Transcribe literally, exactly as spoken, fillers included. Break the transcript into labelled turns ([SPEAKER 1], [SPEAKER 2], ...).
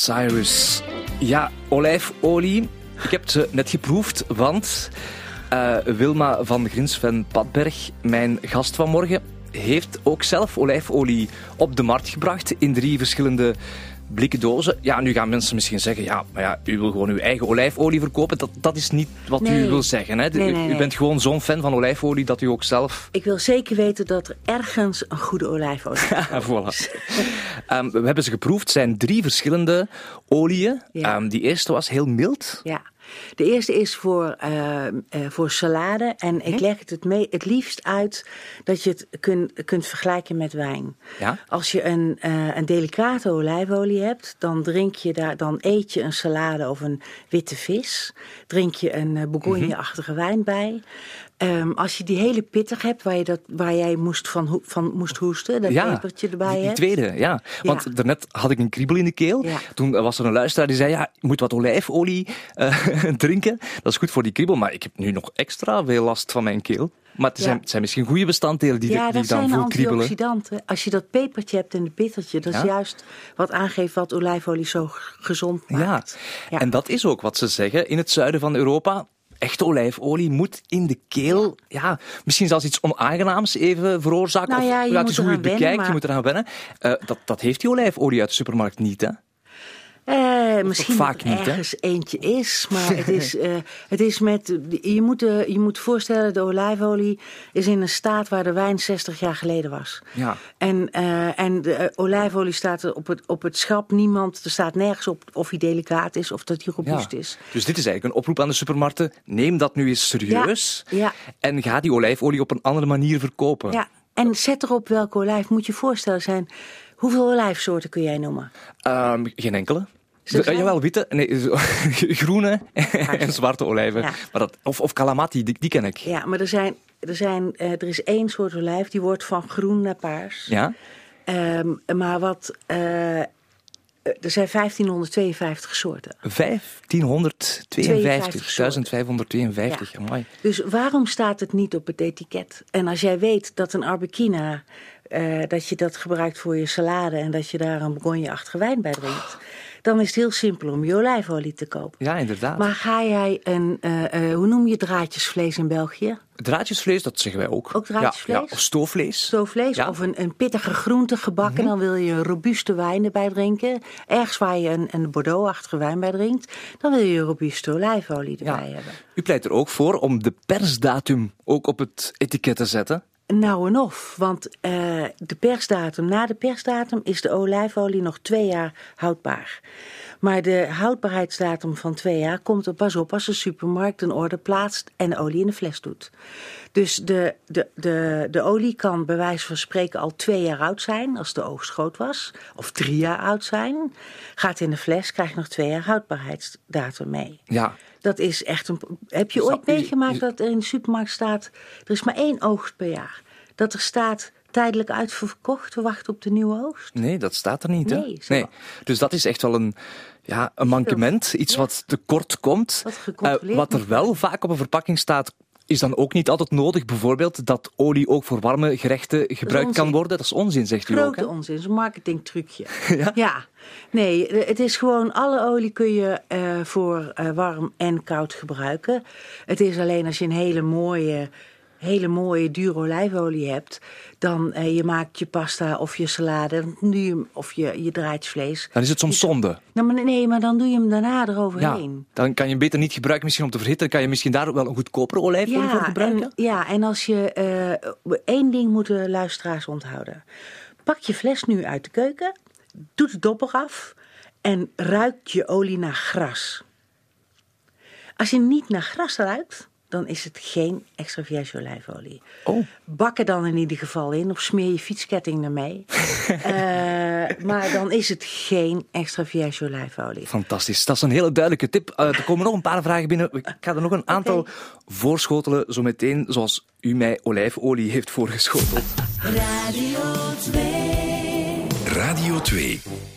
[SPEAKER 1] Cyrus. Ja, olijfolie. Ik heb ze net geproefd, want uh, Wilma van Grinsven-Padberg, mijn gast van morgen, heeft ook zelf olijfolie op de markt gebracht in drie verschillende blikken dozen. Ja, nu gaan mensen misschien zeggen, ja, maar ja, u wil gewoon uw eigen olijfolie verkopen. Dat, dat is niet wat nee. u wil zeggen. Hè? Nee, nee, nee. U bent gewoon zo'n fan van olijfolie dat u ook zelf...
[SPEAKER 2] Ik wil zeker weten dat er ergens een goede olijfolie is.
[SPEAKER 1] Voilà. um, we hebben ze geproefd. Het zijn drie verschillende oliën. Ja. Um, die eerste was heel mild.
[SPEAKER 2] Ja. De eerste is voor, uh, uh, voor salade. En ik leg het het, mee, het liefst uit dat je het kun, kunt vergelijken met wijn. Ja? Als je een, uh, een delicate olijfolie hebt, dan, drink je daar, dan eet je een salade of een witte vis. Drink je een uh, bourgogne-achtige mm-hmm. wijn bij. Um, als je die hele pittig hebt, waar, je dat, waar jij moest van, ho- van moest hoesten, dat
[SPEAKER 1] ja,
[SPEAKER 2] pepertje erbij
[SPEAKER 1] die, die
[SPEAKER 2] hebt.
[SPEAKER 1] tweede, ja. Want ja. daarnet had ik een kriebel in de keel. Ja. Toen was er een luisteraar die zei, ja, je moet wat olijfolie uh, drinken. Dat is goed voor die kriebel, maar ik heb nu nog extra veel last van mijn keel. Maar het zijn, ja. het zijn misschien goede bestanddelen die,
[SPEAKER 2] ja,
[SPEAKER 1] die ik dan voel kriebelen. Ja, dat zijn
[SPEAKER 2] antioxidanten. Als je dat pepertje hebt en de bittertje, dat ja? is juist wat aangeeft wat olijfolie zo gezond maakt.
[SPEAKER 1] Ja. ja, en dat is ook wat ze zeggen in het zuiden van Europa. Echte olijfolie moet in de keel, ja, misschien zelfs iets onaangenaams even veroorzaken.
[SPEAKER 2] Nou ja, je
[SPEAKER 1] of, ja, het
[SPEAKER 2] moet
[SPEAKER 1] is hoe je het bekijkt,
[SPEAKER 2] wennen, maar...
[SPEAKER 1] je moet eraan wennen. Uh, dat, dat heeft die olijfolie uit de supermarkt niet, hè?
[SPEAKER 2] Uh, misschien
[SPEAKER 1] vaak
[SPEAKER 2] dat er
[SPEAKER 1] niet,
[SPEAKER 2] ergens hè? eentje is, maar het is, uh, het is met... Je moet, uh, je moet voorstellen, de olijfolie is in een staat waar de wijn zestig jaar geleden was.
[SPEAKER 1] Ja.
[SPEAKER 2] En, uh, en de uh, olijfolie staat er op het, op het schap. Niemand, er staat nergens op of hij delicaat is of dat hij robuust ja. is.
[SPEAKER 1] Dus dit is eigenlijk een oproep aan de supermarkten. Neem dat nu eens serieus
[SPEAKER 2] ja. Ja.
[SPEAKER 1] en ga die olijfolie op een andere manier verkopen.
[SPEAKER 2] Ja. En zet erop welke olijf. Moet je voorstellen zijn... Hoeveel olijfsoorten kun jij noemen?
[SPEAKER 1] Um, geen enkele. De, uh, jawel, witte, nee, groene en zwarte olijven. Ja. Maar dat, of, of calamati, die, die ken ik.
[SPEAKER 2] Ja, maar er, zijn, er, zijn, uh, er is één soort olijf, die wordt van groen naar paars.
[SPEAKER 1] Ja.
[SPEAKER 2] Um, maar wat... Uh, er zijn vijftienhonderdtweeënvijftig soorten.
[SPEAKER 1] vijftienhonderdtweeënvijftig, duizendvijfhonderdtweeënvijftig, ja. Amai.
[SPEAKER 2] Dus waarom staat het niet op het etiket? En als jij weet dat een arbequina, uh, dat je dat gebruikt voor je salade en dat je daar een bourgogne-achtige wijn bij drinkt, dan is het heel simpel om je olijfolie te kopen.
[SPEAKER 1] Ja, inderdaad.
[SPEAKER 2] Maar ga jij een, uh, uh, hoe noem je draadjesvlees in België?
[SPEAKER 1] Draadjesvlees, dat zeggen wij ook.
[SPEAKER 2] Ook draadjesvlees?
[SPEAKER 1] Ja, ja. Of stoofvlees.
[SPEAKER 2] Stoofvlees, ja. Of een, een pittige groente gebakken. Mm-hmm. Dan wil je een robuuste wijn erbij drinken. Ergens waar je een, een Bordeaux-achtige wijn bij drinkt, dan wil je een robuuste olijfolie erbij ja. hebben.
[SPEAKER 1] U pleit er ook voor om de persdatum ook op het etiket te zetten?
[SPEAKER 2] Nou en of, want uh, de persdatum, na de persdatum is de olijfolie nog twee jaar houdbaar. Maar de houdbaarheidsdatum van twee jaar komt er pas op als de supermarkt een order plaatst en de olie in de fles doet. Dus de, de, de, de olie kan bij wijze van spreken al twee jaar oud zijn als de oogst groot was. Of drie jaar oud zijn. Gaat in de fles, krijg je nog twee jaar houdbaarheidsdatum mee.
[SPEAKER 1] Ja.
[SPEAKER 2] Dat is echt een... Heb je ooit meegemaakt dat er in de supermarkt staat... Er is maar één oogst per jaar. Dat er staat tijdelijk uitverkocht, we wachten op de nieuwe oogst.
[SPEAKER 1] Nee, dat staat er niet. Hè?
[SPEAKER 2] Nee,
[SPEAKER 1] nee. Dus dat is echt wel een, ja, een mankement. Iets ja. wat tekort komt.
[SPEAKER 2] Wat,
[SPEAKER 1] uh, wat er wel vaak op een verpakking staat, is dan ook niet altijd nodig. Bijvoorbeeld dat olie ook voor warme gerechten gebruikt kan worden. Dat is onzin, zegt
[SPEAKER 2] Grote
[SPEAKER 1] u ook. Hè?
[SPEAKER 2] onzin, dat is een marketingtrucje.
[SPEAKER 1] ja?
[SPEAKER 2] ja. Nee, het is gewoon, alle olie kun je uh, voor uh, warm en koud gebruiken. Het is alleen als je een hele mooie... hele mooie, dure olijfolie hebt, dan uh, je maakt je pasta of je salade, dan doe je hem, of je, je draadjesvlees.
[SPEAKER 1] Dan is het soms zonde.
[SPEAKER 2] Nou, maar nee, maar dan doe je hem daarna eroverheen.
[SPEAKER 1] Ja, dan kan je hem beter niet gebruiken misschien om te verhitten. Dan kan je misschien daar wel een goedkopere olijfolie
[SPEAKER 2] ja,
[SPEAKER 1] voor gebruiken.
[SPEAKER 2] En, ja, en als je... Uh, één ding moeten luisteraars onthouden. Pak je fles nu uit de keuken, doe de dopper af en ruik je olie naar gras. Als je niet naar gras ruikt, dan is het geen extra virgin olijfolie.
[SPEAKER 1] Oh.
[SPEAKER 2] Bak er dan in ieder geval in of smeer je fietsketting ermee. uh, maar dan is het geen extra virgin olijfolie.
[SPEAKER 1] Fantastisch, dat is een hele duidelijke tip. Uh, er komen nog een paar vragen binnen. Ik ga er nog een aantal okay. voorschotelen, zo meteen zoals u mij olijfolie heeft voorgeschoteld.
[SPEAKER 3] Radio twee. Radio twee.